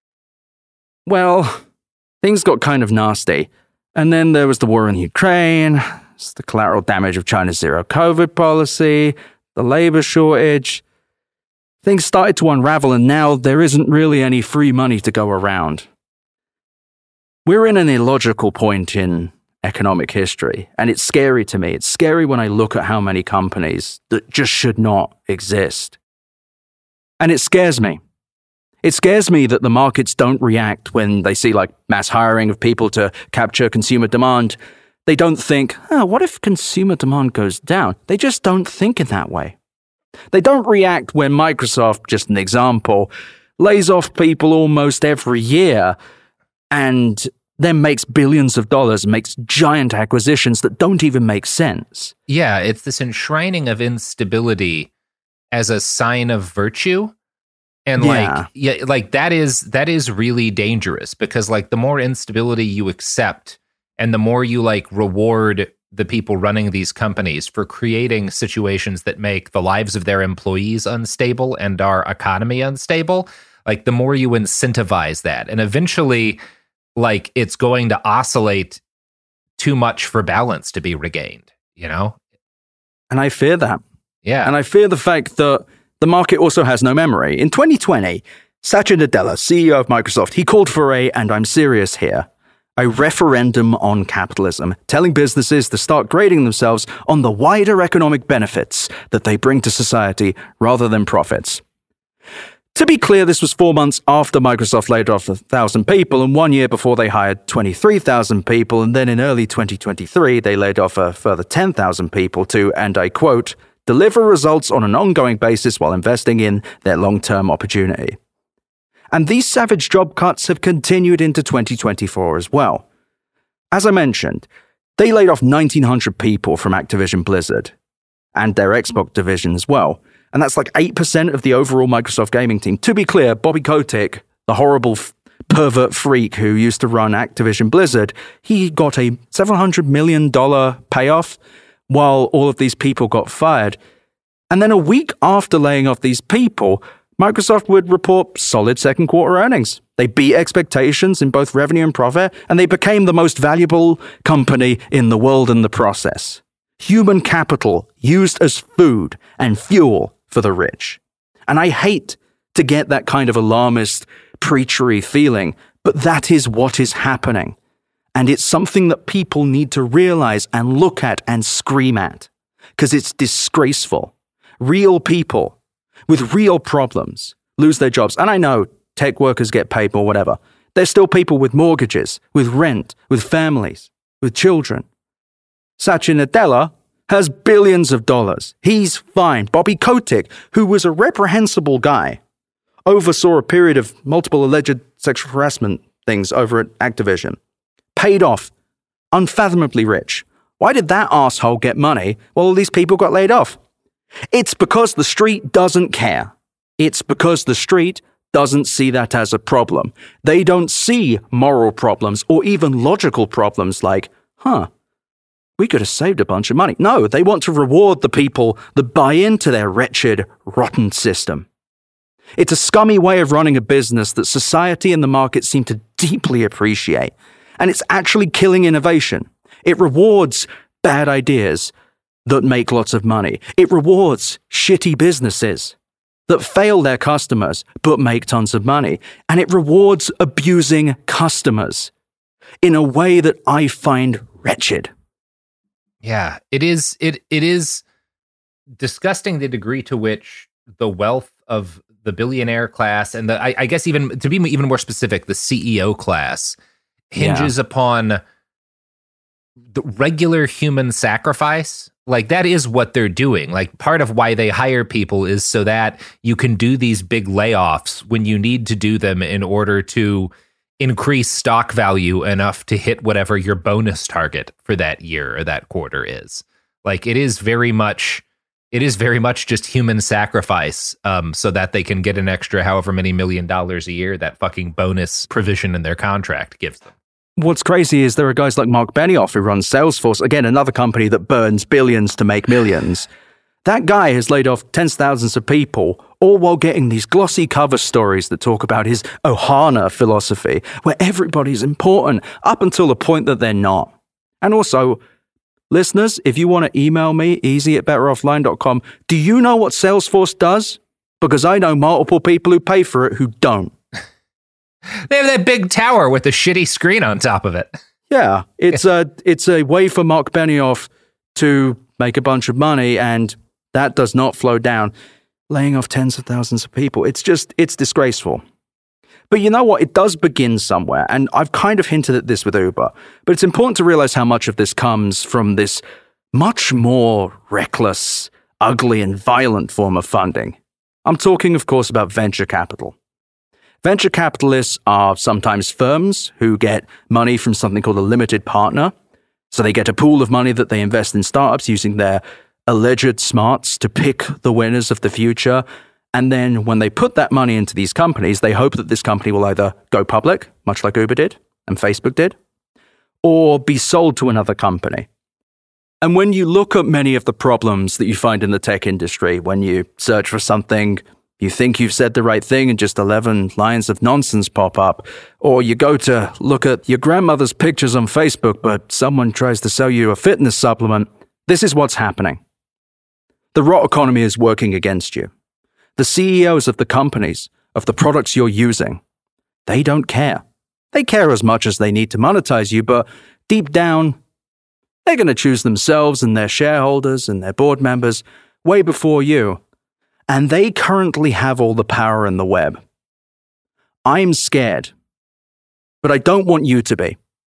well, things got kind of nasty. And then there was the war in Ukraine, the collateral damage of China's zero COVID policy, the labor shortage. Things started to unravel, and now there isn't really any free money to go around. We're in an illogical point in economic history, and it's scary to me. It's scary when I look at how many companies that just should not exist. And it scares me. It scares me that the markets don't react when they see like mass hiring of people to capture consumer demand. They don't think, oh, what if consumer demand goes down? They just don't think in that way. They don't react when Microsoft, just an example, lays off people almost every year and then makes billions of dollars and makes giant acquisitions that don't even make sense. Yeah, it's this enshrining of instability as a sign of virtue. And yeah. like, yeah, like that is that is really dangerous, because like the more instability you accept and the more you like reward the people running these companies for creating situations that make the lives of their employees unstable and our economy unstable, like the more you incentivize that. And eventually, like it's going to oscillate too much for balance to be regained, you know? And I fear that. Yeah. And I fear the fact that the market also has no memory. In twenty twenty, Satya Nadella, C E O of Microsoft, he called for a, and I'm serious here, a referendum on capitalism, telling businesses to start grading themselves on the wider economic benefits that they bring to society rather than profits. To be clear, this was four months after Microsoft laid off one thousand people and one year before they hired twenty-three thousand people, and then in early twenty twenty-three, they laid off a further ten thousand people to, and I quote, deliver results on an ongoing basis while investing in their long-term opportunity. And these savage job cuts have continued into twenty twenty-four as well. As I mentioned, they laid off nineteen hundred people from Activision Blizzard and their Xbox division as well. And that's like eight percent of the overall Microsoft gaming team. To be clear, Bobby Kotick, the horrible f- pervert freak who used to run Activision Blizzard, he got a several hundred million dollars payoff while all of these people got fired. And then a week after laying off these people, Microsoft would report solid second quarter earnings. They beat expectations in both revenue and profit, and they became the most valuable company in the world in the process. Human capital used as food and fuel for the rich. And I hate to get that kind of alarmist, preachery feeling, but that is what is happening. And it's something that people need to realize and look at and scream at, because it's disgraceful. Real people with real problems lose their jobs. And I know tech workers get paid more, whatever. There's still people with mortgages, with rent, with families, with children. Satya Nadella has billions of dollars. He's fine. Bobby Kotick, who was a reprehensible guy, oversaw a period of multiple alleged sexual harassment things over at Activision, paid off, unfathomably rich. Why did that asshole get money while all these people got laid off? It's because the street doesn't care. It's because the street doesn't see that as a problem. They don't see moral problems or even logical problems like, huh, we could have saved a bunch of money. No, they want to reward the people that buy into their wretched, rotten system. It's a scummy way of running a business that society and the market seem to deeply appreciate. And it's actually killing innovation. It rewards bad ideas that make lots of money. It rewards shitty businesses that fail their customers but make tons of money. And it rewards abusing customers in a way that I find wretched. Yeah, it is. It it is disgusting the degree to which the wealth of the billionaire class and the I, I guess even to be even more specific, the C E O class hinges yeah. upon the regular human sacrifice. Like that is what they're doing. Like part of why they hire people is so that you can do these big layoffs when you need to do them in order to increase stock value enough to hit whatever your bonus target for that year or that quarter is. Like it is very much, it is very much just human sacrifice um, so that they can get an extra however many million dollars a year that fucking bonus provision in their contract gives them. What's crazy is there are guys like Mark Benioff who runs Salesforce, again, another company that burns billions to make millions. That guy has laid off tens of thousands of people, all while getting these glossy cover stories that talk about his Ohana philosophy, where everybody's important up until the point that they're not. And also, listeners, if you want to email me, easy at better offline dot com, do you know what Salesforce does? Because I know multiple people who pay for it who don't. They have that big tower with a shitty screen on top of it. Yeah, it's a it's a way for Mark Benioff to make a bunch of money, and that does not flow down, laying off tens of thousands of people. It's just, it's disgraceful. But you know what? It does begin somewhere, and I've kind of hinted at this with Uber, but it's important to realize how much of this comes from this much more reckless, ugly, and violent form of funding. I'm talking, of course, about venture capital. Venture capitalists are sometimes firms who get money from something called a limited partner. So they get a pool of money that they invest in startups using their alleged smarts to pick the winners of the future. And then when they put that money into these companies, they hope that this company will either go public, much like Uber did and Facebook did, or be sold to another company. And when you look at many of the problems that you find in the tech industry, when you search for something, you think you've said the right thing and just eleven lines of nonsense pop up. Or you go to look at your grandmother's pictures on Facebook, but someone tries to sell you a fitness supplement. This is what's happening. The rot economy is working against you. The C E Os of the companies, of the products you're using, they don't care. They care as much as they need to monetize you, but deep down, they're going to choose themselves and their shareholders and their board members way before you. And they currently have all the power in the web. I'm scared, but I don't want you to be.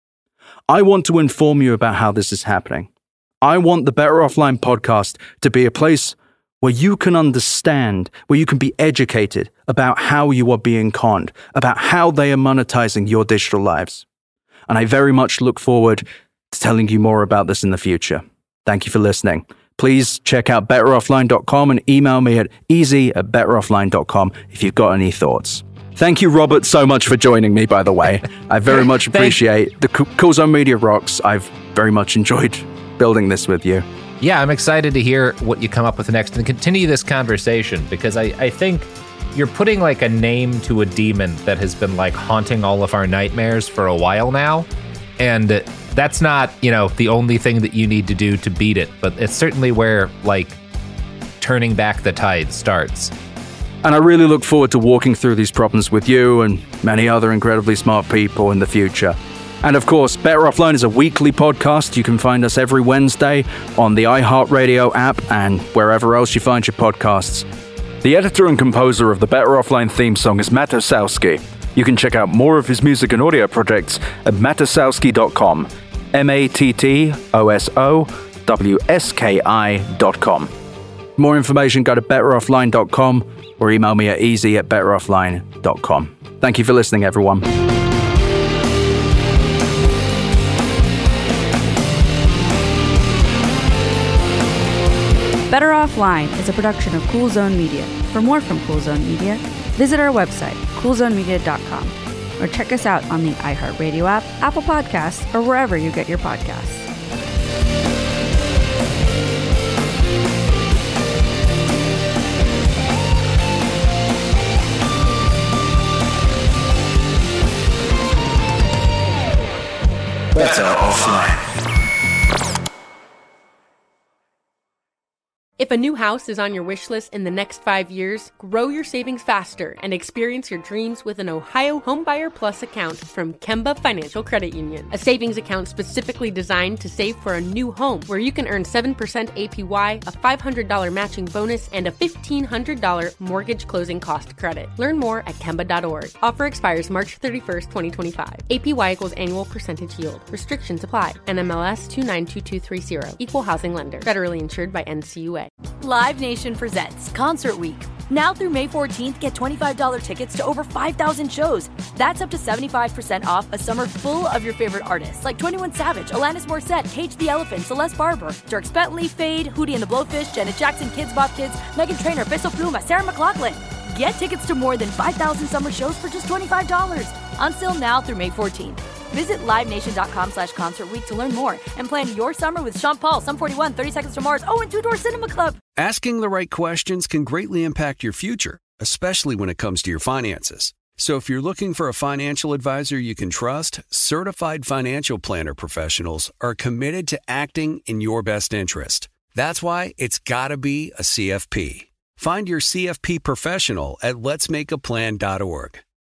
I want to inform you about how this is happening. I want the Better Offline podcast to be a place where you can understand, where you can be educated about how you are being conned, about how they are monetizing your digital lives. And I very much look forward to telling you more about this in the future. Thank you for listening. Please check out better offline dot com and email me at easy at better offline dot com if you've got any thoughts. Thank you, Robert, so much for joining me, by the way. I very much appreciate the Cool Zone Media rocks. I've very much enjoyed building this with you. Yeah, I'm excited to hear what you come up with next and continue this conversation, because I, I think you're putting like a name to a demon that has been like haunting all of our nightmares for a while now. And that's not, you know, the only thing that you need to do to beat it, but it's certainly where, like, turning back the tide starts. And I really look forward to walking through these problems with you and many other incredibly smart people in the future. And of course, Better Offline is a weekly podcast. You can find us every Wednesday on the iHeartRadio app and wherever else you find your podcasts. The editor and composer of the Better Offline theme song is Matt Osowski. You can check out more of his music and audio projects at matosowski dot com. M A T T O S O W S K I dot com. For more information, go to better offline dot com or email me at easy at better offline dot com. Thank you for listening, everyone. Better Offline is a production of Cool Zone Media. For more from Cool Zone Media, visit our website, cool zone media dot com, or check us out on the iHeartRadio app, Apple Podcasts, or wherever you get your podcasts. Better Offline. If a new house is on your wish list in the next five years, grow your savings faster and experience your dreams with an Ohio Homebuyer Plus account from Kemba Financial Credit Union. A savings account specifically designed to save for a new home, where you can earn seven percent A P Y, a five hundred dollars matching bonus, and a fifteen hundred dollars mortgage closing cost credit. Learn more at kemba dot org. Offer expires March thirty-first, twenty twenty-five. A P Y equals annual percentage yield. Restrictions apply. N M L S two nine two two three zero. Equal housing lender. Federally insured by N C U A. Live Nation presents Concert Week. Now through May fourteenth, get twenty-five dollars tickets to over five thousand shows. That's up to seventy-five percent off a summer full of your favorite artists like twenty-one Savage, Alanis Morissette, Cage the Elephant, Celeste Barber, Dierks Bentley, Fade, Hootie and the Blowfish, Janet Jackson, Kids Bop Kids, Meghan Trainor, Peso Pluma, Sarah McLachlan. Get tickets to more than five thousand summer shows for just twenty-five dollars. Until now through May fourteenth. Visit live nation dot com slash concert week to learn more and plan your summer with Sean Paul, Sum forty-one, thirty Seconds to Mars, oh, and Two Door Cinema Club. Asking the right questions can greatly impact your future, especially when it comes to your finances. So if you're looking for a financial advisor you can trust, certified financial planner professionals are committed to acting in your best interest. That's why it's got to be a C F P. Find your C F P professional at lets make a plan dot org.